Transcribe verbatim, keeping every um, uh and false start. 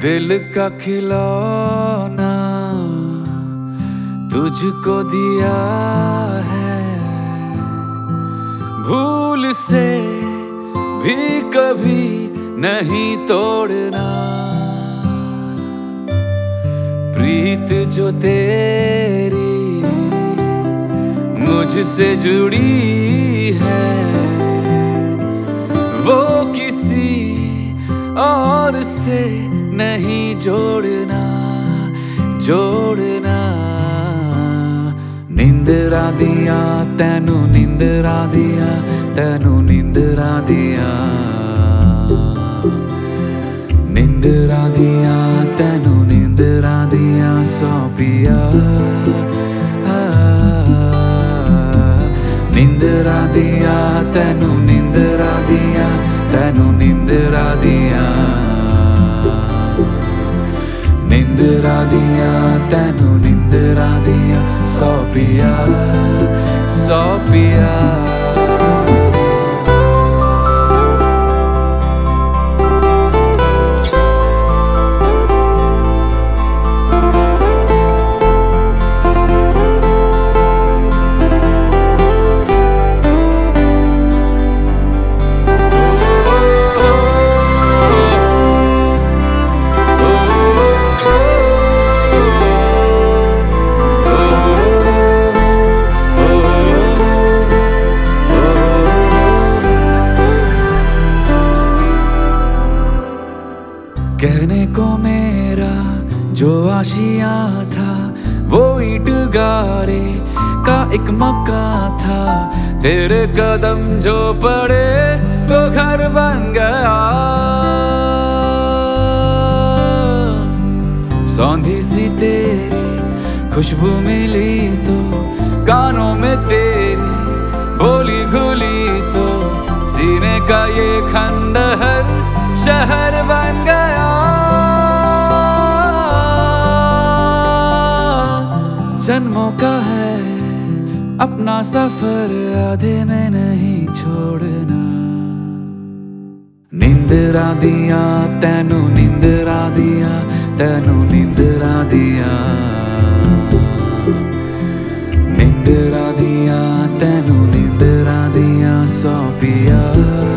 दिल का खिलौना तुझको दिया है, भूल से भी कभी नहीं तोड़ना। प्रीत जो तेरी मुझसे जुड़ी है, वो किसी और से नहीं जोड़ना जोड़ना। निंदरा दिया तैनू निंदरा दिया तैनू निंदरा दिया निंदरा दिया तैनू निंदरा दिया सौंपिया। निंदरा दिया तैनू निंदरा दिया तैनू निंदरा दिया निंदरा दिया तैनू निंदरा दिया सौंपिया सौंपिया। कहने को मेरा जो आशिया था, वो ईंट गारे का एक मकान था। तेरे कदम जो पड़े तो घर बन गया। सौंधी सी तेरी खुशबू मिली तो कानों में तेरी बोली घुली तो सीने का ये खंडहर शहर बन गया। जन्मों का है अपना सफर, आधे में नहीं छोड़ना। निंदरा दिया तैनू निंदरा दिया तैनू निंदरा दिया निंदरा दिया तैनू निंदरा दिया सौंपिया।